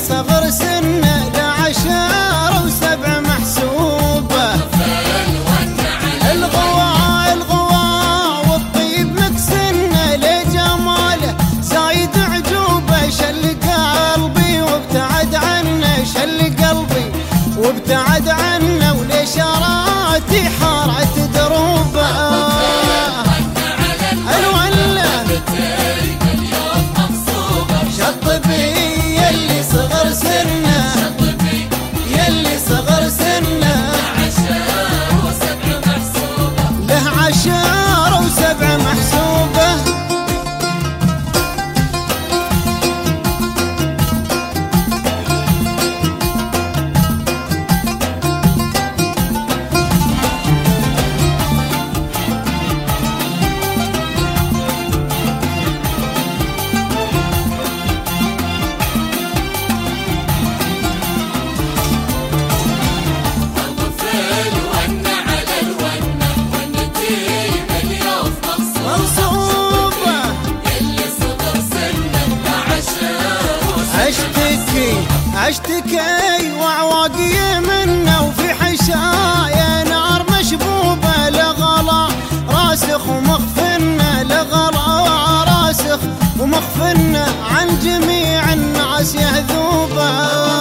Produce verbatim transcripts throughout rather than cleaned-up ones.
صغر سنه له عشرة وسبع محسوبة. الغوا الغوا والطيب مكسنه لجماله زايد عجوبه شل قلبي وابتعد عنه شل قلبي وابتعد عنه ولشاراتي حارت دروبه. شطبي يلي صغر سنه يلي صغر سنه له عشرة وسبع محسوبة. اشتكي اشتكي وعواقي منه وفي حشايا نار مشبوبه لغلا راسخ ومخفنه لغلا راسخ ومخفنه عن جميع الناس يهذوبه.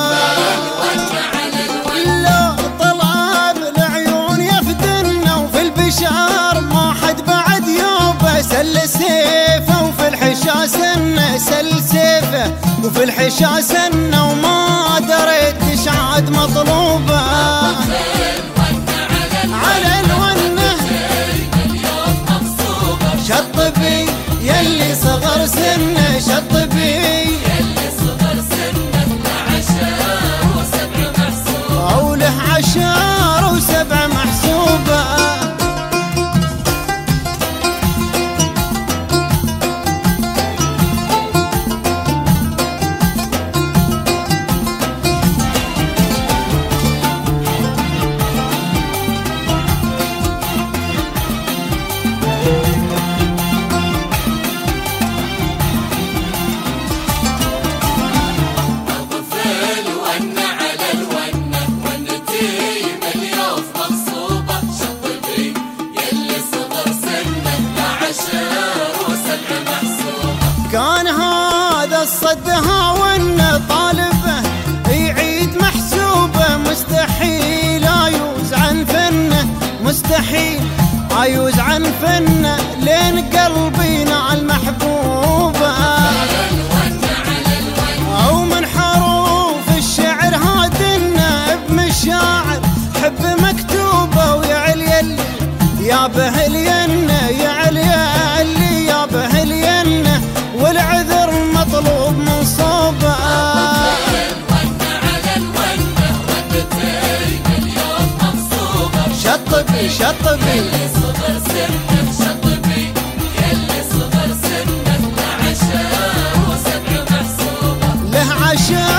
لا طلع بالعيون يفدنه وفي البشار ما حد بعد يوبه سل سيفه وفي الحشا سنه سل سيفه وفي الحشا سنه وما دريت شعاد مطلوبه. على الونه شطبي يلي صغر سنه شطبي يلي صغر سنه له عشرة وسبع محسوبه او له عشرة وسبع محسوبه. كان هذا الصدها وانه طالبه يعيد محسوبه مستحيل ايوز عن فنه مستحيل ايوز عن فنه لين قلبي نال محبوبه. او من حروف الشعر هادنا بمشاعر حب مكتوبه ويعلي اللي يا بهل ينه يعلي اللي يا بهل ينه والعذر مطلوب من صوبه. شطبي شطبي يلي صغر سنه شطبي يلي صغر سنه له عشرة وسبع محسوبه له عشرة